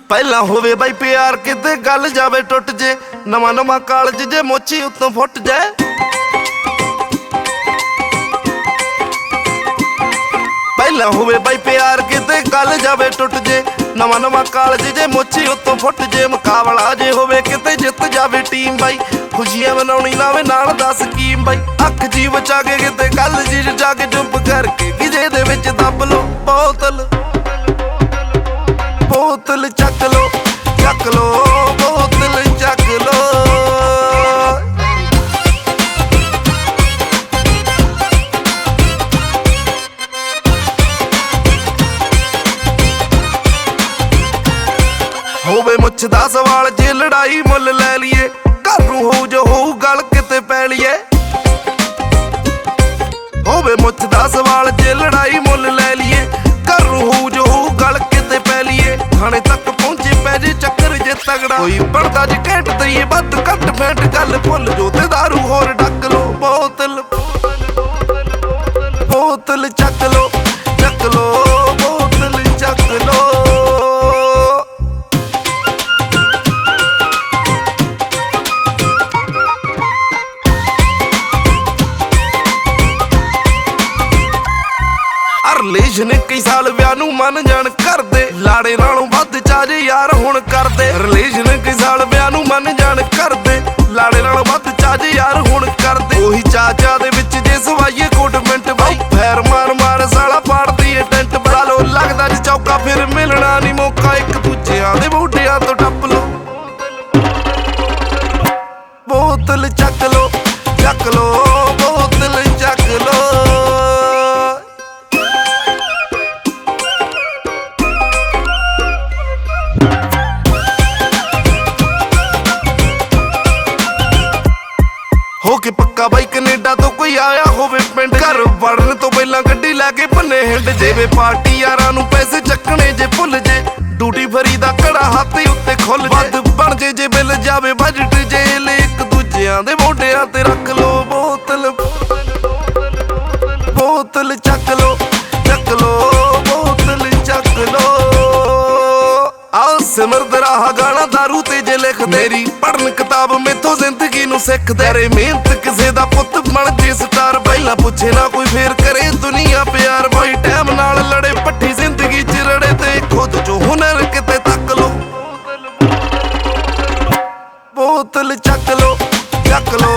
ਪਹਿਲਾਂ ਹੋਵੇ ਬਾਈ ਪਿਆਰ ਕਿਤੇ ਗੱਲ ਜਾਵੇ ਟੁੱਟ ਜੇ, ਨਵਾਂ ਨਵਾਂ ਕਾਲਜ ਜੇ ਮੋਚੀ ਉੱਤੋਂ ਫੁੱਟ ਜਾਏ। ਪਹਿਲਾਂ ਹੋਵੇ ਬਾਈ ਪਿਆਰ ਕਿਤੇ ਗੱਲ ਜਾਵੇ ਟੁੱਟ ਜੇ, ਨਵਾਂ ਨਵਾਂ ਕਾਲਜ ਜੇ ਮੋਚੀ ਉੱਤੋਂ ਫੁੱਟ ਜੇ। ਮੁਕਾਬਲਾ ਜੇ ਹੋਵੇ ਕਿਤੇ ਜਿੱਤ ਜਾਵੇ ਟੀਮ ਬਾਈ, ਖੁਸ਼ੀਆਂ ਮਨਾਉਣੀ ਲਾਵੇ ਨਾਲ ਦਾ ਸਕੀਮ ਬਾਈ। ਅੱਖ ਜੀ ਬਚਾ ਕੇ ਕਿਤੇ ਗੱਲ ਜੀ ਜਾ ਕੇ ਚੁੱਪ ਕਰਕੇ ਗਿਜੇ ਦੇ ਵਿੱਚ ਦੱਬ ਲੋ ਬੋਤਲ। ਬੋਤਲ ਚੱਕ ਲੋ ਚੱਕ ਲੋ ਬੋਤਲ ਚੱਕ ਲੋ। ਹੋਵੇ ਮੁੱਛ ਦਾ ਸਵਾਲ ਜੇ ਲੜਾਈ ਮੁੱਲ ਲੈ ਲਈਏ, ਘਰ ਨੂੰ ਹੋਊ ਜੋ ਹੋਊ ਗੱਲ ਕਿਤੇ ਪੈ ਲਈਏ। ਹੋਵੇ ਮੁੱਛ ਦਾ ਸਵਾਲ ਜੇ ਲੜਾਈ ਮੁੱਲ ਲੈ ਲਈਏ, ਘਰ ਨੂੰ ਹੋਊ ਜੋ ਹੋਊ ਗੱਲ ਕਿਤੇ ਪੈ ਲਈਏ। ਥਾਣੇ ਤੱਕ ਪਹੁੰਚੇ ਪੈ ਜੇ ਚੱਕਰ ਜੇ ਤਗੜਾ, ਕੋਈ ਬਣਦਾ ਜੇ ਘੈਂਟ ਦਈਏ ਵੱਧ ਘੱਟ ਫੈਂਟ ਗੱਲ ਭੁੱਲ ਜੋ ਤੇ ਦਾਰੂ ਹੋਰ ਡੱਕ ਲੋ ਬੋਤਲ। ਬੋਤਲ ਚੱਕ ਲੋ ਚੱਕ ਲੋ ਬੋਤਲ ਚੱਕ ਲੋ। ਰਿਲੇਸ਼ਨ ਕਈ ਸਾਲ ਵਿਆਹ ਨੂੰ ਮੰਨ ਜਾਣ ਕਰਦੇ, ਲਾੜੇ ਨਾਲੋਂ ਵੱਧ ਚਾਜ ਯਾਰ ਹੁਣ ਕਰਦੇ। ਰਿਲੇਸ਼ਨ ਕਈ ਸਾਲ ਵਿਆਹ ਨੂੰ ਮੰਨ ਜਾਣ ਕਰਦੇ, ਲਾੜੇ ਨਾਲੋਂ ਵੱਧ ਚਾਜ ਯਾਰ ਹੁਣ ਕਰਦੇ। ਉਹੀ ਚਾਚਾ ਦੇ ਵਿੱਚ ਜੇ ਸਵਾਈਏ ਕੋਟ ਮਿੰਟ ਬਾਈ, ਫੈਰ ਮਾਰ ਮਾਰ ਸਾਲਾ ਪਾੜਦੀ ਏ ਟੈਂਟ। ਬੜਾ ਲੋ ਲੱਗਦਾ ਜੇ ਚੌਕਾ ਫਿਰ ਮਿਲਣਾ ਨੀ ਮੌਕਾ, ਇੱਕ ਦੂਜਿਆਂ ਦੇ ਮੋਢਿਆਂ ਤੋਂ ਟੱਪ ਲੋ। ਬੋਤਲ ਚੱਕ ਲੋ ਚੱਕ ਲੋ ਬੋਤਲ ਚੱਕ ਲੋ। ਹੋ ਕੇ ਪੱਕਾ ਬਾਈ ਕੈਨੇਡਾ ਤੋਂ ਕੋਈ ਆਇਆ ਹੋਵੇ ਪਿੰਡ, ਘਰ ਵੜਨ ਤੋਂ ਪਹਿਲਾਂ ਗੱਡੀ ਲੈ ਕੇ ਭੰਨੇ ਹਿੰਡ। ਜਿਵੇਂ ਪਾਰਟੀ ਯਾਰਾਂ ਨੂੰ ਪੈਸੇ ਚੱਕਣੇ ਜੇ ਭੁੱਲ ਜੇ, ਡਿਊਟੀ ਫਰੀ ਦਾ ਘੜਾ ਹੱਥ ਉੱਤੇ ਖੁੱਲ ਜੇ। ਵੱਧ ਬਣ ਜੇ ਬਿੱਲ ਜਾਵੇ ਬਜਟ ਜੇਲ, ਇੱਕ ਦੂਜਿਆਂ ਦੇ ਮੋਢਿਆਂ ਤੇ ਰੱਖ ਲੋ ਬੋਤਲ। ਬੋਤਲ ਚੱਕ ਲੋ ਚੱਕ ਲੋ ਬੋਤਲ ਚੱਕ ਲੋ। ਆਓ ਸਿਮਰਦ ਰਾਹ ਗਾਣਾ ਦਾਰੂ ਤੇ ਜੇ ਲਿਖ ਮੇਰੀ ਪੜਨ ਕਿਤਾਬ ਮੈਥੋਂ ਜ਼ਿੰਦਗੀ ਨੂੰ ਸਿੱਖ ਤੇਰੇ। ਮਿਹਨਤ ਕਿਸੇ ਦਾ ਪੁੱਤ ਬਣ ਜੇ ਸਟਾਰ, ਪਹਿਲਾਂ ਪੁੱਛੇ ਨਾ ਕੋਈ ਫੇਰ ਕਰੇ ਦੁਨੀਆ ਪਿਆਰ ਬਾਈ। ਟਾਈਮ ਨਾਲ ਲੜੇ ਪੱਠੀ ਜ਼ਿੰਦਗੀ ਚ ਰੜੇ, ਤੇ ਖੁਦ ਚੋਂ ਹੁਨਰ ਕਿਤੇ ਤੱਕ ਲੋ। ਬੋਤਲ ਚੱਕ ਲੋ ਚੱਕ ਲੋ